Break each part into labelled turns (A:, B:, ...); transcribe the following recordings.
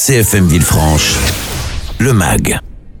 A: CFM Villefranche, le MAG.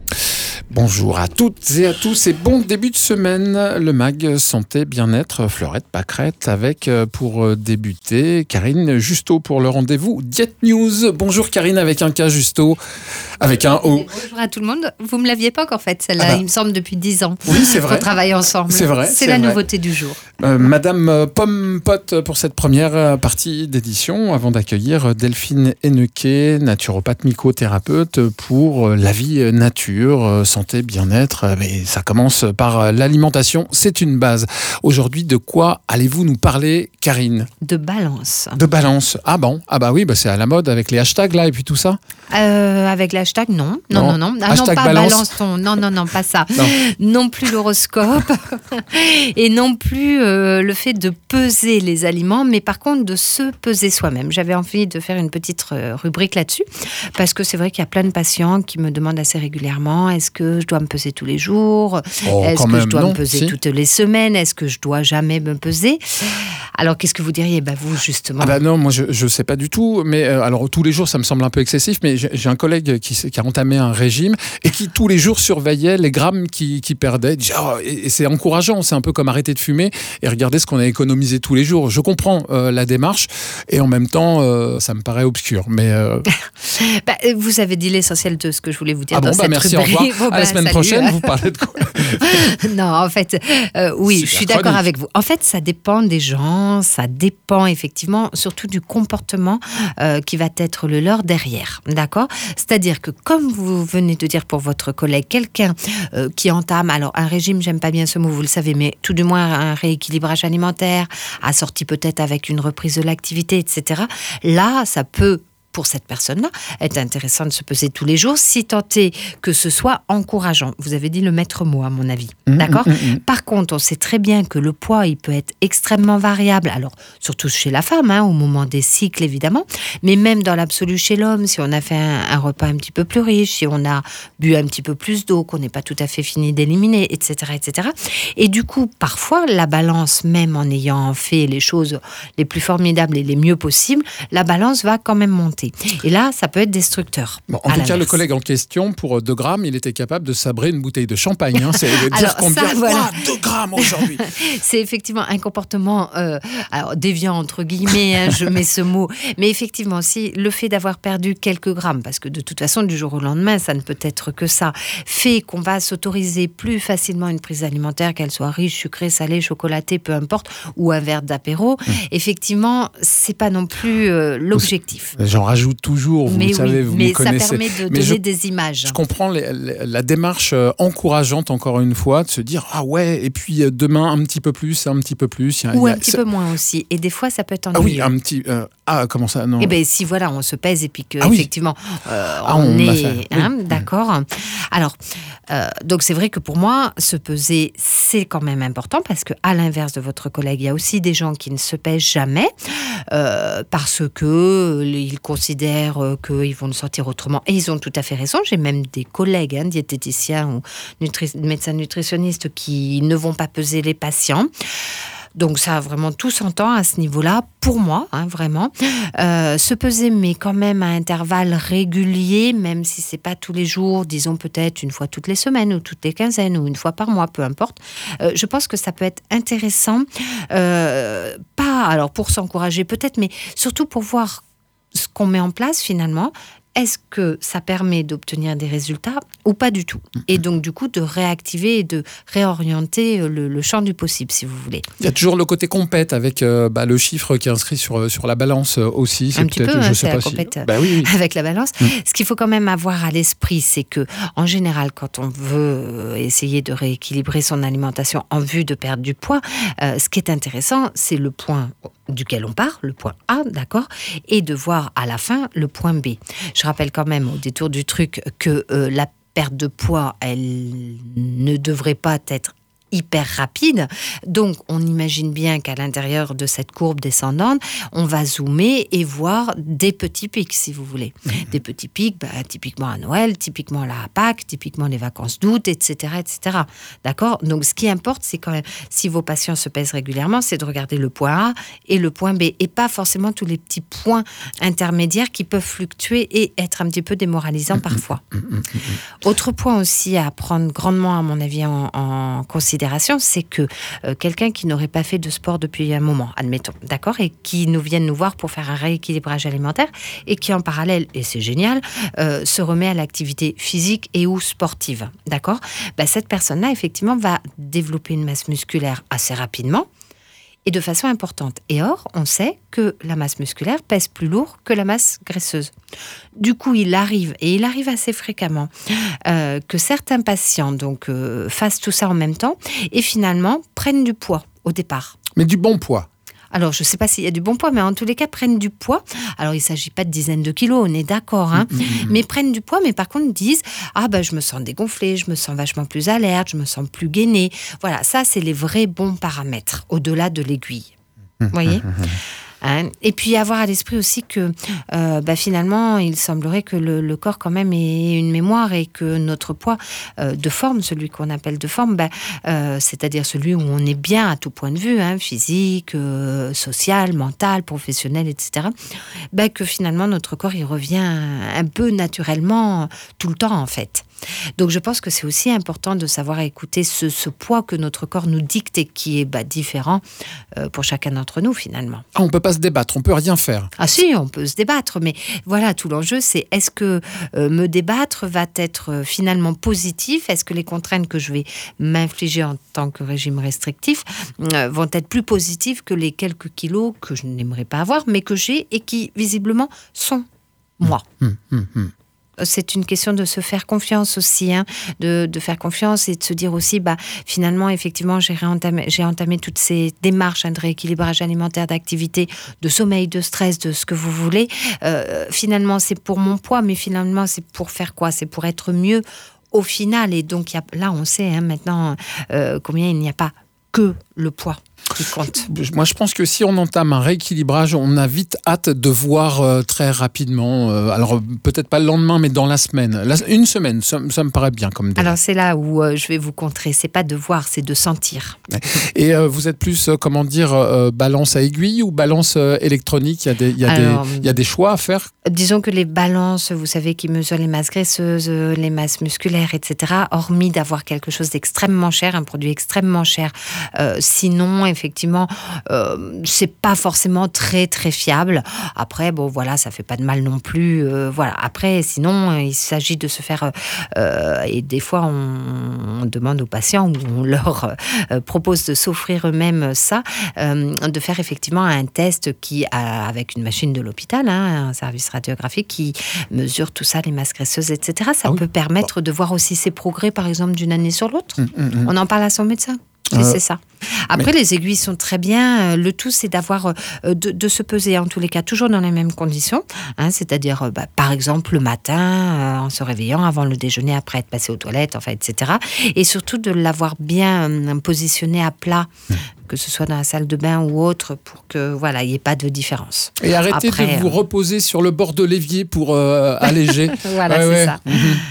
B: Bonjour à toutes et à tous et bon début de semaine. Le MAG Santé Bien-être, Fleurette Pâquerette avec pour débuter Karine Justo pour le rendez-vous Diet News. Bonjour Karine avec un K Justo, avec un O.
C: Bonjour à tout le monde. Vous me l'aviez pas encore faite celle-là, il me semble depuis 10 ans.
B: Oui, c'est vrai.
C: On travaille ensemble.
B: C'est vrai.
C: C'est la nouveauté du jour.
B: Madame Pomme Pote pour cette première partie d'édition avant d'accueillir Delphine Hennequet, naturopathe mycothérapeute pour la vie nature, santé, bien-être. Mais ça commence par l'alimentation, c'est une base. Aujourd'hui, de quoi allez-vous nous parler, Karine ?
C: De balance.
B: De balance. Ah bon ? Ah bah oui, c'est à la mode avec les hashtags là et puis tout ça.
C: Avec l'hashtag, non. Ah
B: hashtag
C: non, pas
B: balance
C: ton. Non, pas ça.
B: Non.
C: Non plus l'horoscope et non plus le fait de peser les aliments, mais par contre de se peser soi-même. J'avais envie de faire une petite rubrique là-dessus parce que c'est vrai qu'il y a plein de patients qui me demandent assez régulièrement, est-ce que je dois me peser tous les jours ? Est-ce que je dois me peser toutes les semaines ? Est-ce que je dois jamais me peser ? Alors, qu'est-ce que vous diriez, vous, justement ?
B: Ah non, moi, je sais pas du tout. Mais alors, tous les jours, ça me semble un peu excessif. Mais j'ai un collègue qui a entamé un régime et qui, tous les jours, surveillait les grammes qu'il perdait. Et c'est encourageant. C'est un peu comme arrêter de fumer et regarder ce qu'on a économisé tous les jours. Je comprends la démarche. Et en même temps, ça me paraît obscur. Mais
C: vous avez dit l'essentiel de ce que je voulais vous dire dans cette
B: merci,
C: rubrique.
B: au revoir. À la semaine prochaine, vous parlez de quoi ?
C: Non, en fait, oui,
B: Super
C: je suis d'accord
B: chronique.
C: avec vous. En fait, ça dépend des gens, ça dépend effectivement surtout du comportement qui va être le leur derrière, d'accord ? C'est-à-dire que comme vous venez de dire pour votre collègue, quelqu'un qui entame, alors un régime, j'aime pas bien ce mot, vous le savez, mais tout du moins un rééquilibrage alimentaire, assorti peut-être avec une reprise de l'activité, etc. Là, ça peut, pour cette personne-là, est intéressant de se peser tous les jours, si tant est que ce soit encourageant. Vous avez dit le maître mot, à mon avis. D'accord ? Par contre, on sait très bien que le poids, il peut être extrêmement variable. Alors, surtout chez la femme, au moment des cycles, évidemment. Mais même dans l'absolu chez l'homme, si on a fait un repas un petit peu plus riche, si on a bu un petit peu plus d'eau, qu'on n'est pas tout à fait fini d'éliminer, etc., etc. Et du coup, parfois, la balance, même en ayant fait les choses les plus formidables et les mieux possibles, la balance va quand même monter. Et là, ça peut être destructeur.
B: Bon, en tout cas, le collègue en question, pour 2 grammes, il était capable de sabrer une bouteille de champagne. C'est dire
C: alors,
B: combien
C: ça, voilà.
B: 2 grammes aujourd'hui.
C: C'est effectivement un comportement alors, déviant, entre guillemets, je mets ce mot. Mais effectivement, si le fait d'avoir perdu quelques grammes, parce que de toute façon, du jour au lendemain, ça ne peut être que ça, fait qu'on va s'autoriser plus facilement une prise alimentaire, qu'elle soit riche, sucrée, salée, chocolatée, peu importe, ou un verre d'apéro, effectivement, c'est pas non plus l'objectif.
B: J'en rajoute toujours, vous le savez, vous me connaissez.
C: Mais ça permet de donner des images.
B: Je comprends la démarche encourageante, encore une fois, de se dire « Ah ouais, et puis demain, un petit peu plus. »
C: Ou un petit peu moins aussi. Et des fois, ça peut être ennuyeux.
B: Ah oui, un petit... comment ça, non ?
C: Eh bien, si voilà, on se pèse et puis que
B: oui.
C: effectivement,
B: on
C: est...
B: l'a fait. Oui.
C: D'accord. Alors, donc c'est vrai que pour moi, se peser, c'est quand même important parce qu'à l'inverse de votre collègue, il y a aussi des gens qui ne se pèsent jamais parce qu'ils considèrent qu'ils vont le sortir autrement. Et ils ont tout à fait raison. J'ai même des collègues, diététiciens ou médecins nutritionnistes qui ne vont pas peser les patients. Donc ça, vraiment, tout s'entend à ce niveau-là, pour moi, vraiment. Se peser, mais quand même à intervalles réguliers, même si c'est pas tous les jours, disons peut-être une fois toutes les semaines, ou toutes les quinzaines, ou une fois par mois, peu importe. Je pense que ça peut être intéressant, pas alors pour s'encourager peut-être, mais surtout pour voir ce qu'on met en place finalement. Est-ce que ça permet d'obtenir des résultats ou pas du tout ? Et donc, du coup, de réactiver et de réorienter le champ du possible, si vous voulez.
B: Il y a toujours le côté compète avec le chiffre qui est inscrit sur la balance aussi.
C: C'est un petit peu,
B: je
C: sais
B: pas
C: la compète
B: oui.
C: avec la balance. Ce qu'il faut quand même avoir à l'esprit, c'est que, en général, quand on veut essayer de rééquilibrer son alimentation en vue de perdre du poids, ce qui est intéressant, c'est le point duquel on part, le point A, d'accord, et de voir à la fin le point B. Je rappelle quand même au détour du truc que la perte de poids, elle ne devrait pas être hyper rapide. Donc, on imagine bien qu'à l'intérieur de cette courbe descendante, on va zoomer et voir des petits pics, si vous voulez. Des petits pics, typiquement à Noël, typiquement à la Pâques, typiquement les vacances d'août, etc., etc. D'accord ? Donc, ce qui importe, c'est quand même, si vos patients se pèsent régulièrement, c'est de regarder le point A et le point B, et pas forcément tous les petits points intermédiaires qui peuvent fluctuer et être un petit peu démoralisants parfois. Autre point aussi à prendre grandement, à mon avis, en considération, c'est que quelqu'un qui n'aurait pas fait de sport depuis un moment, admettons, d'accord, et qui vienne nous voir pour faire un rééquilibrage alimentaire, et qui en parallèle, et c'est génial, se remet à l'activité physique et ou sportive, d'accord, cette personne-là, effectivement, va développer une masse musculaire assez rapidement, et de façon importante. Et or, on sait que la masse musculaire pèse plus lourd que la masse graisseuse. Du coup, il arrive assez fréquemment, que certains patients fassent tout ça en même temps et finalement prennent du poids au départ.
B: Mais du bon poids.
C: Alors, je ne sais pas s'il y a du bon poids, mais en tous les cas, prennent du poids. Alors, il ne s'agit pas de dizaines de kilos, on est d'accord, hein, mais prennent du poids, mais par contre disent « Ah, je me sens dégonflée, je me sens vachement plus alerte, je me sens plus gainée. » Voilà, ça, c'est les vrais bons paramètres, au-delà de l'aiguille. Vous voyez ? Et puis avoir à l'esprit aussi que finalement, il semblerait que le corps quand même ait une mémoire et que notre poids de forme, celui qu'on appelle de forme, c'est-à-dire celui où on est bien à tout point de vue, physique, social, mental, professionnel, etc., que finalement notre corps il revient un peu naturellement tout le temps en fait. Donc je pense que c'est aussi important de savoir écouter ce poids que notre corps nous dicte et qui est différent pour chacun d'entre nous finalement.
B: Ah, on peut pas se débattre, on peut rien faire.
C: Ah si, on peut se débattre, mais voilà, tout l'enjeu c'est est-ce que me débattre va être finalement positif ? Est-ce que les contraintes que je vais m'infliger en tant que régime restrictif vont être plus positives que les quelques kilos que je n'aimerais pas avoir, mais que j'ai et qui visiblement sont moi. C'est une question de se faire confiance aussi, de faire confiance et de se dire aussi, finalement, effectivement, j'ai entamé toutes ces démarches de rééquilibrage alimentaire, d'activité, de sommeil, de stress, de ce que vous voulez. Finalement, c'est pour mon poids, mais finalement, c'est pour faire quoi ? C'est pour être mieux au final. Et donc, là, on sait maintenant combien il n'y a pas que le poids qui compte.
B: Moi, je pense que si on entame un rééquilibrage, on a vite hâte de voir très rapidement, alors peut-être pas le lendemain, mais dans la semaine. Une semaine, ça me paraît bien comme délai.
C: Alors, c'est là où je vais vous contrer. C'est pas de voir, c'est de sentir.
B: Et vous êtes plus, balance à aiguille ou balance électronique ? Il y a des choix à faire ?
C: Disons que les balances, vous savez, qui mesurent les masses graisseuses, les masses musculaires, etc., hormis d'avoir quelque chose d'extrêmement cher, un produit extrêmement cher, sinon, effectivement, c'est pas forcément très très fiable. Après, ça fait pas de mal non plus. Après, sinon, il s'agit de se faire et des fois on demande aux patients ou on leur propose de s'offrir eux-mêmes ça, de faire effectivement un test avec une machine de l'hôpital, un service radiographique qui mesure tout ça, les masses graisseuses, etc. Ça peut permettre de voir aussi ses progrès, par exemple, d'une année sur l'autre. On en parle à son médecin. C'est ça. Après, les aiguilles sont très bien. Le tout, c'est d'avoir de se peser, en tous les cas, toujours dans les mêmes conditions. C'est-à-dire, par exemple, le matin, en se réveillant, avant le déjeuner, après être passé aux toilettes, etc. Et surtout, de l'avoir bien positionné à plat, que ce soit dans la salle de bain ou autre, pour que il n'y ait pas de différence.
B: Et arrêtez de vous reposer sur le bord de l'évier pour alléger.
C: C'est ça.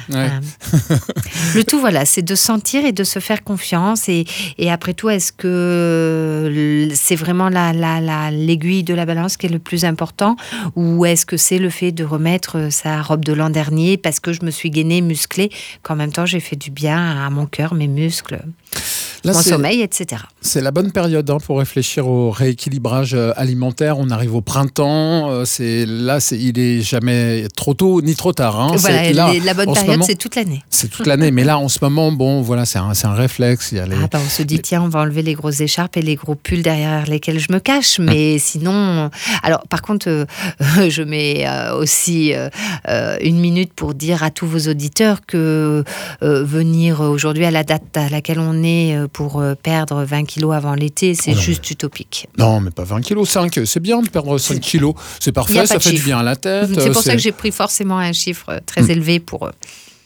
C: Le tout, c'est de sentir et de se faire confiance. Et après tout, est-ce que c'est vraiment l'aiguille de la balance qui est le plus important, ou est-ce que c'est le fait de remettre sa robe de l'an dernier parce que je me suis gainée, musclée, qu'en même temps j'ai fait du bien à mon cœur, mes muscles, mon sommeil, etc.
B: C'est la bonne période pour réfléchir au rééquilibrage alimentaire. On arrive au printemps. Il est jamais trop tôt ni trop tard.
C: La bonne période, c'est toute l'année.
B: C'est toute l'année. Mais là, en ce moment, c'est un réflexe.
C: On se dit, tiens, on va enlever les grosses écharpes et les gros pulls derrière lesquels je me cache. Mais sinon... Alors, par contre, je mets aussi une minute pour dire à tous vos auditeurs que venir aujourd'hui à la date à laquelle on est pour perdre 20 kilos avant l'été, c'est juste utopique.
B: Non, mais pas 20 kilos, 5. C'est bien de perdre 5 kilos. C'est parfait, ça fait du bien à la tête.
C: C'est pour ça que j'ai pris forcément un chiffre très élevé pour eux.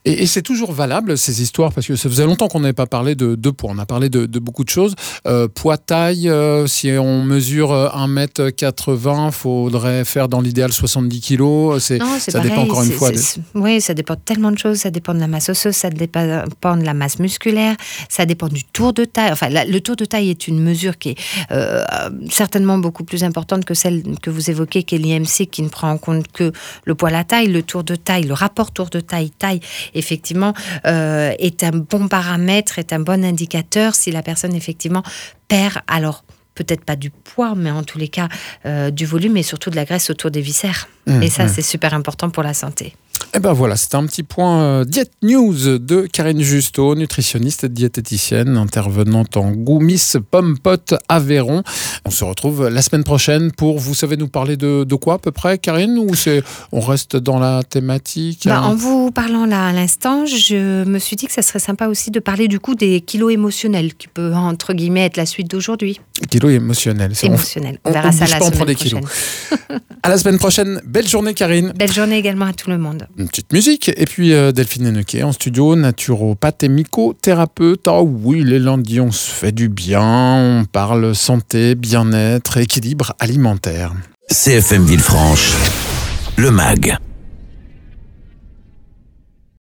B: Et c'est toujours valable, ces histoires, parce que ça faisait longtemps qu'on n'avait pas parlé de poids. On a parlé de beaucoup de choses. Poids, taille, si on mesure 1m80, il faudrait faire dans l'idéal 70 kilos. Ça
C: pareil,
B: dépend encore une fois.
C: Oui, ça dépend de tellement de choses. Ça dépend de la masse osseuse, ça dépend de la masse musculaire, ça dépend du tour de taille. Enfin, le tour de taille est une mesure qui est certainement beaucoup plus importante que celle que vous évoquez, qui est l'IMC, qui ne prend en compte que le poids, la taille. Le tour de taille, le rapport tour de taille, effectivement, est un bon paramètre, est un bon indicateur si la personne, effectivement, perd, alors peut-être pas du poids, mais en tous les cas du volume et surtout de la graisse autour des viscères. Et ça, c'est super important pour la santé.
B: Et ben voilà, c'était un petit point Diet News de Karine Justeau, nutritionniste et diététicienne, intervenante en goût Miss Pomme Pot Aveyron. On se retrouve la semaine prochaine pour, vous savez nous parler de quoi à peu près, Karine, ou on reste dans la thématique
C: En vous parlant là à l'instant, je me suis dit que ça serait sympa aussi de parler du coup des kilos émotionnels, qui peut entre guillemets être la suite d'aujourd'hui.
B: Kilos émotionnels.
C: On verra ça la semaine prochaine.
B: À la semaine prochaine. Belle journée, Karine.
C: Belle journée également à tout le monde.
B: Une petite musique. Et puis Delphine Hennequet en studio, naturopathe et mycothérapeute. Ah oui, les lundis, on se fait du bien. On parle santé, bien-être, équilibre alimentaire.
A: CFM Villefranche, le MAG.